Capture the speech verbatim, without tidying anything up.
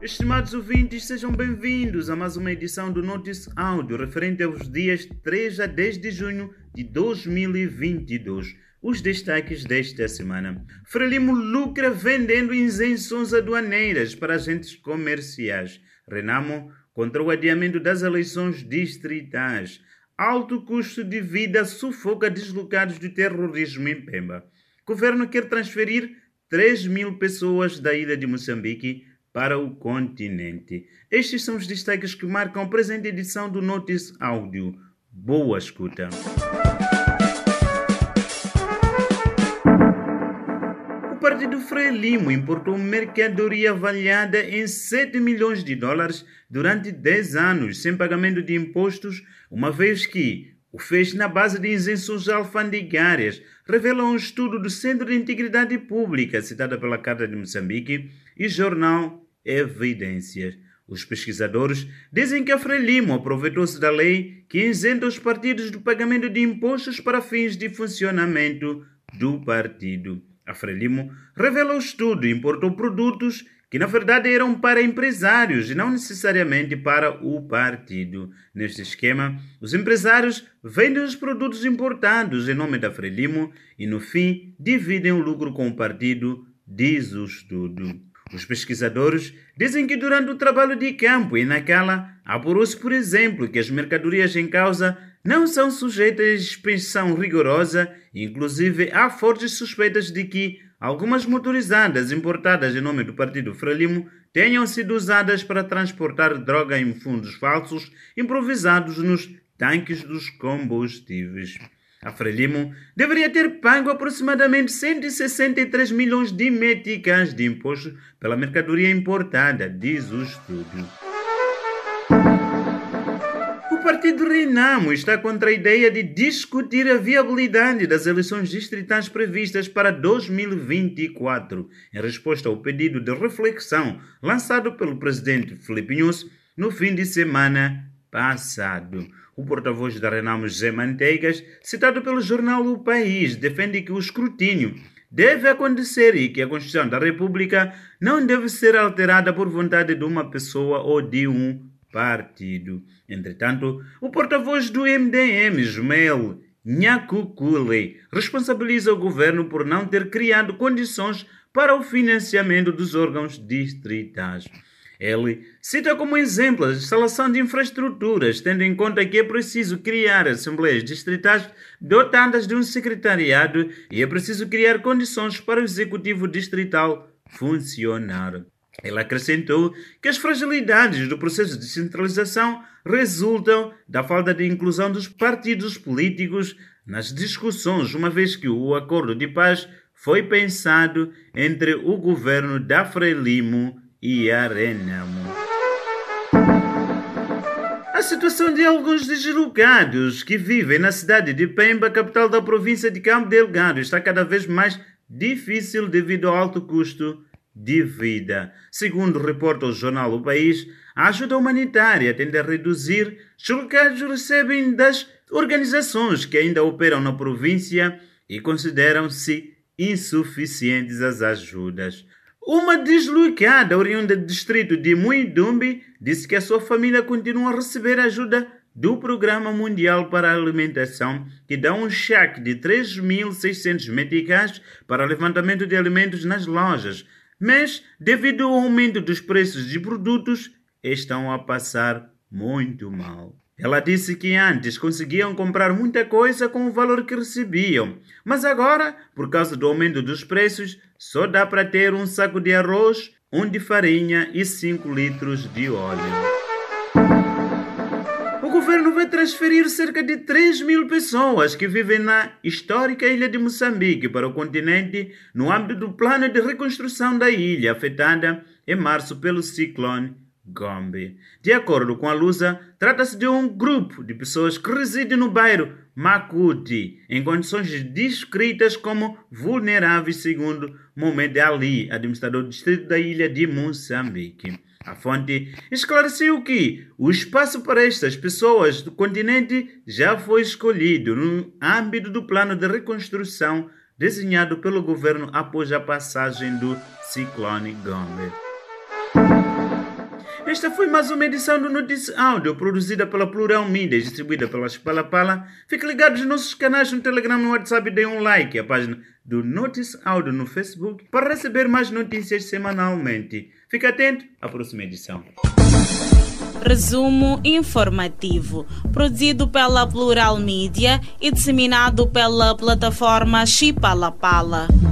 Estimados ouvintes, sejam bem-vindos a mais uma edição do Notice Áudio referente aos dias três a dez de junho de dois mil e vinte e dois. Os destaques desta semana. Frelimo lucra vendendo isenções aduaneiras para agentes comerciais. Renamo contra o adiamento das eleições distritais. Alto custo de vida sufoca deslocados do terrorismo em Pemba. Governo quer transferir três mil pessoas da ilha de Moçambique para o continente. Estes são os destaques que marcam a presente edição do Notice Áudio. Boa escuta. O partido Frelimo importou mercadoria avaliada em sete milhões de dólares durante dez anos, sem pagamento de impostos, uma vez que o fez na base de isenções alfandegárias, revela um estudo do Centro de Integridade Pública, citada pela Carta de Moçambique e jornal Evidências. Os pesquisadores dizem que a Frelimo aproveitou-se da lei que isenta os partidos do pagamento de impostos para fins de funcionamento do partido. A Frelimo revela o estudo e importou produtos que na verdade eram para empresários e não necessariamente para o partido. Neste esquema, os empresários vendem os produtos importados em nome da Frelimo e no fim dividem o lucro com o partido, diz o estudo. Os pesquisadores dizem que durante o trabalho de campo em Nacala, apurou-se, por exemplo, que as mercadorias em causa não são sujeitas a inspeção rigorosa, inclusive há fortes suspeitas de que algumas motorizadas importadas em nome do partido Frelimo tenham sido usadas para transportar droga em fundos falsos improvisados nos tanques dos combustíveis. A Frelimo deveria ter pago aproximadamente cento e sessenta e três milhões de meticais de imposto pela mercadoria importada, diz o estudo. O partido Renamo está contra a ideia de discutir a viabilidade das eleições distritais previstas para dois mil e vinte e quatro, em resposta ao pedido de reflexão lançado pelo presidente Filipe Nyusi no fim de semana passado. O porta-voz da Renamo, José Manteigas, citado pelo jornal O País, defende que o escrutínio deve acontecer e que a Constituição da República não deve ser alterada por vontade de uma pessoa ou de um partido. Entretanto, o porta-voz do M D M, Ismael Nhacucule, responsabiliza o governo por não ter criado condições para o financiamento dos órgãos distritais. Ele cita como exemplo a instalação de infraestruturas, tendo em conta que é preciso criar assembleias distritais dotadas de um secretariado e é preciso criar condições para o executivo distrital funcionar. Ele acrescentou que as fragilidades do processo de centralização resultam da falta de inclusão dos partidos políticos nas discussões, uma vez que o acordo de paz foi pensado entre o governo da Frelimo e a Renamo. A situação de alguns deslocados que vivem na cidade de Pemba, capital da província de Cabo Delgado, está cada vez mais difícil devido ao alto custo de vida. Segundo reporta o jornal O País, a ajuda humanitária tende a reduzir. Os deslocados recebem das organizações que ainda operam na província e consideram-se insuficientes as ajudas. Uma deslocada oriunda do distrito de Muidumbi disse que a sua família continua a receber ajuda do Programa Mundial para a Alimentação, que dá um cheque de três mil e seiscentos meticais para levantamento de alimentos nas lojas, mas, devido ao aumento dos preços de produtos, estão a passar muito mal. Ela disse que antes conseguiam comprar muita coisa com o valor que recebiam, mas agora, por causa do aumento dos preços, só dá para ter um saco de arroz, um de farinha e cinco litros de óleo. O governo vai transferir cerca de três mil pessoas que vivem na histórica ilha de Moçambique para o continente no âmbito do plano de reconstrução da ilha afetada em março pelo ciclone Gombe. De acordo com a Lusa, trata-se de um grupo de pessoas que residem no bairro Makuti, em condições descritas como vulneráveis, segundo Mohamed Ali, administrador do distrito da ilha de Moçambique. A fonte esclareceu que o espaço para estas pessoas do continente já foi escolhido no âmbito do plano de reconstrução desenhado pelo governo após a passagem do ciclone Gombe. Esta foi mais uma edição do Notícia Áudio, produzida pela Plural Mídia e distribuída pela Chipala Pala. Fique ligado nos nossos canais no Telegram e no WhatsApp e dê um like à página do Notícia Áudio no Facebook para receber mais notícias semanalmente. Fique atento à próxima edição. Resumo informativo, produzido pela Plural Mídia e disseminado pela plataforma Chipala Pala.